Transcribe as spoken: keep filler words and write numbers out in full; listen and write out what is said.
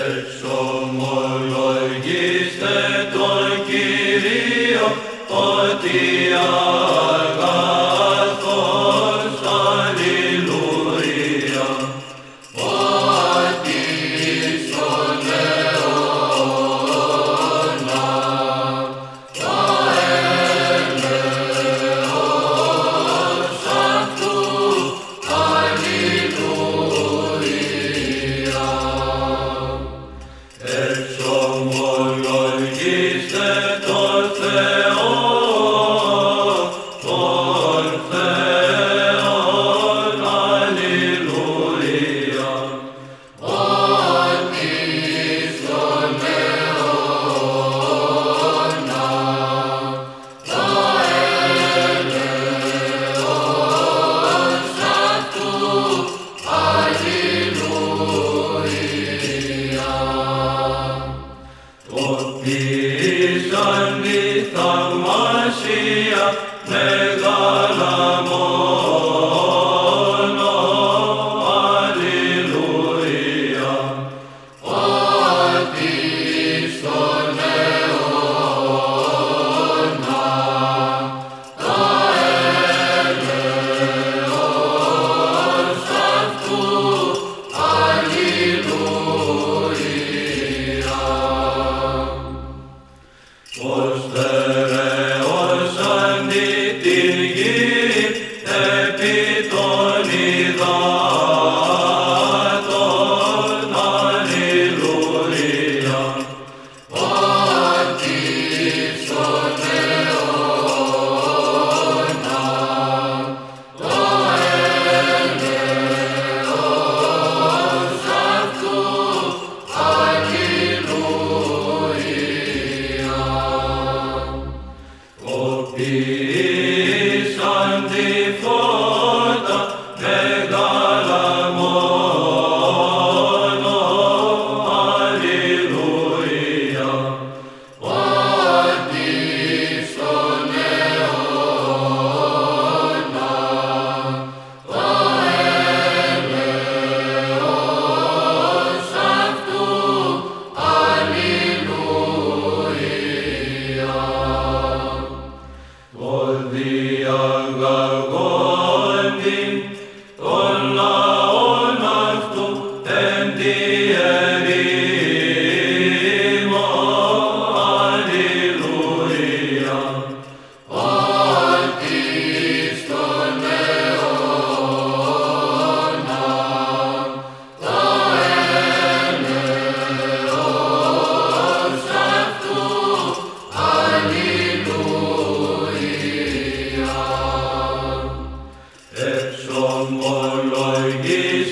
Εξομολογήστε τον Κύριο ότι αγαθός, αλληλούια, ότι στον αιώνα το έλεος αυτού, αλληλούια. Εξομολογήστε τον Θεό, τον Θεόν, αλληλούια, ότι στον αιώνα το έλεος αυτού, αλληλούια. Το ποιήσαν η θαυμασία μεγάλα μόνο, αλληλούια, ότι στον αιώνα το έλεος αυτού, αλληλούια. Ως στερεώσαν την γη επί των υδάτων, αλληλούια, ότι στον αιώνα το έλεος αυτού, αλληλούια. Ποιήσαν τη φώτα μεγάλα μόνο, αλληλούια, ότι στον αιώνα το έλεος αυτού, αλληλούια. Το διαγαγόντι των λαών αυτού εν τη ερήμο, αλληλούια, ότι στον αιώνα το έλεος αυτού, αλληλούια. Εξομολογήστε